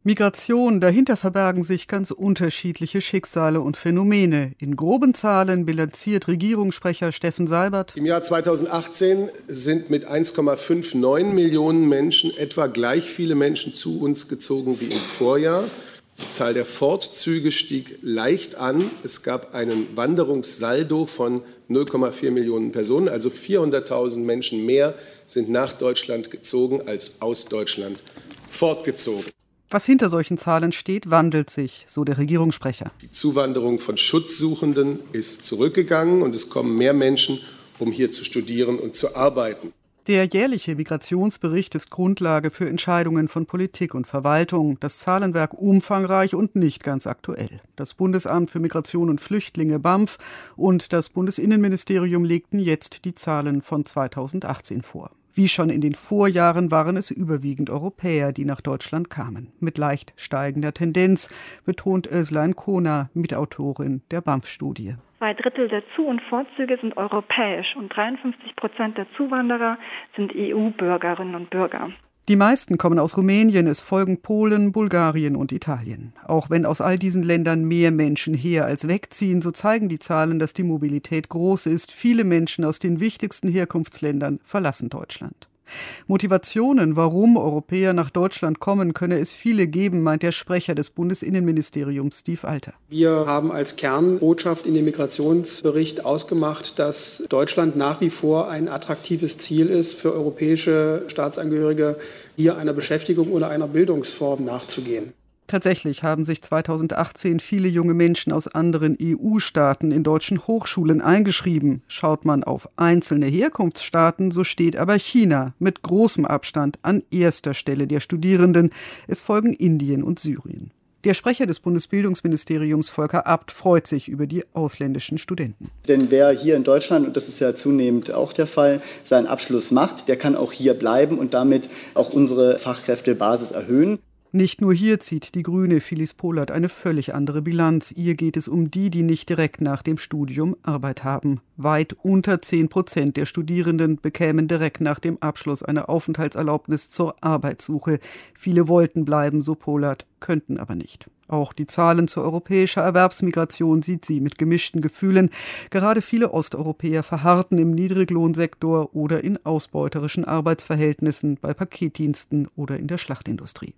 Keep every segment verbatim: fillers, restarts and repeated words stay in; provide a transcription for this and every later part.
Migration, dahinter verbergen sich ganz unterschiedliche Schicksale und Phänomene. In groben Zahlen bilanziert Regierungssprecher Steffen Seibert: Im Jahr zweitausendachtzehn sind mit eins Komma neunundfünfzig Millionen Menschen etwa gleich viele Menschen zu uns gezogen wie im Vorjahr. Die Zahl der Fortzüge stieg leicht an. Es gab einen Wanderungssaldo von null Komma vier Millionen Personen, also vierhunderttausend Menschen mehr sind nach Deutschland gezogen als aus Deutschland fortgezogen. Was hinter solchen Zahlen steht, wandelt sich, so der Regierungssprecher. Die Zuwanderung von Schutzsuchenden ist zurückgegangen und es kommen mehr Menschen, um hier zu studieren und zu arbeiten. Der jährliche Migrationsbericht ist Grundlage für Entscheidungen von Politik und Verwaltung. Das Zahlenwerk umfangreich und nicht ganz aktuell. Das Bundesamt für Migration und Flüchtlinge B A M F und das Bundesinnenministerium legten jetzt die Zahlen von zweitausendachtzehn vor. Wie schon in den Vorjahren waren es überwiegend Europäer, die nach Deutschland kamen. Mit leicht steigender Tendenz, betont Özlem Kona, Mitautorin der B A M F-Studie. Zwei Drittel der Zu- und Vorzüge sind europäisch und dreiundfünfzig Prozent der Zuwanderer sind E U-Bürgerinnen und Bürger. Die meisten kommen aus Rumänien, es folgen Polen, Bulgarien und Italien. Auch wenn aus all diesen Ländern mehr Menschen her als wegziehen, so zeigen die Zahlen, dass die Mobilität groß ist. Viele Menschen aus den wichtigsten Herkunftsländern verlassen Deutschland. Motivationen, warum Europäer nach Deutschland kommen, könne es viele geben, meint der Sprecher des Bundesinnenministeriums, Steve Alter. Wir haben als Kernbotschaft in dem Migrationsbericht ausgemacht, dass Deutschland nach wie vor ein attraktives Ziel ist, für europäische Staatsangehörige hier einer Beschäftigung oder einer Bildungsform nachzugehen. Tatsächlich haben sich zweitausendachtzehn viele junge Menschen aus anderen E U-Staaten in deutschen Hochschulen eingeschrieben. Schaut man auf einzelne Herkunftsstaaten, so steht aber China mit großem Abstand an erster Stelle der Studierenden. Es folgen Indien und Syrien. Der Sprecher des Bundesbildungsministeriums, Volker Abt, freut sich über die ausländischen Studenten. Denn wer hier in Deutschland, und das ist ja zunehmend auch der Fall, seinen Abschluss macht, der kann auch hier bleiben und damit auch unsere Fachkräftebasis erhöhen. Nicht nur hier zieht die Grüne Phyllis Pohlert eine völlig andere Bilanz. Ihr geht es um die, die nicht direkt nach dem Studium Arbeit haben. Weit unter zehn Prozent der Studierenden bekämen direkt nach dem Abschluss eine Aufenthaltserlaubnis zur Arbeitssuche. Viele wollten bleiben, so Pohlert, könnten aber nicht. Auch die Zahlen zur europäischen Erwerbsmigration sieht sie mit gemischten Gefühlen. Gerade viele Osteuropäer verharrten im Niedriglohnsektor oder in ausbeuterischen Arbeitsverhältnissen bei Paketdiensten oder in der Schlachtindustrie.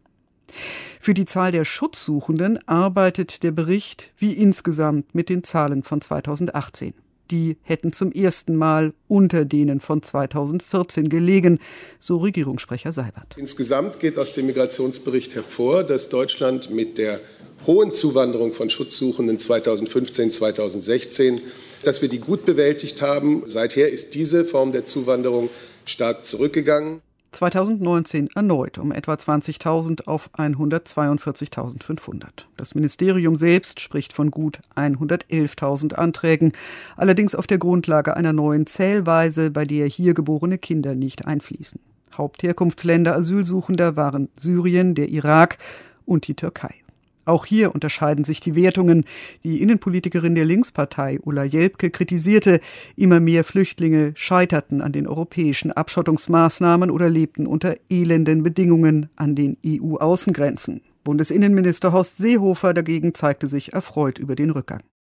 Für die Zahl der Schutzsuchenden arbeitet der Bericht wie insgesamt mit den Zahlen von zweitausendachtzehn. Die hätten zum ersten Mal unter denen von zweitausendvierzehn gelegen, so Regierungssprecher Seibert. Insgesamt geht aus dem Migrationsbericht hervor, dass Deutschland mit der hohen Zuwanderung von Schutzsuchenden zweitausendfünfzehn, zweitausendsechzehn, dass wir die gut bewältigt haben. Seither ist diese Form der Zuwanderung stark zurückgegangen. zweitausendneunzehn erneut um etwa zwanzigtausend auf hundertzweiundvierzigtausendfünfhundert. Das Ministerium selbst spricht von gut hundertelftausend Anträgen, allerdings auf der Grundlage einer neuen Zählweise, bei der hier geborene Kinder nicht einfließen. Hauptherkunftsländer Asylsuchender waren Syrien, der Irak und die Türkei. Auch hier unterscheiden sich die Wertungen. Die Innenpolitikerin der Linkspartei, Ulla Jelpke, kritisierte, immer mehr Flüchtlinge scheiterten an den europäischen Abschottungsmaßnahmen oder lebten unter elenden Bedingungen an den E U-Außengrenzen. Bundesinnenminister Horst Seehofer dagegen zeigte sich erfreut über den Rückgang.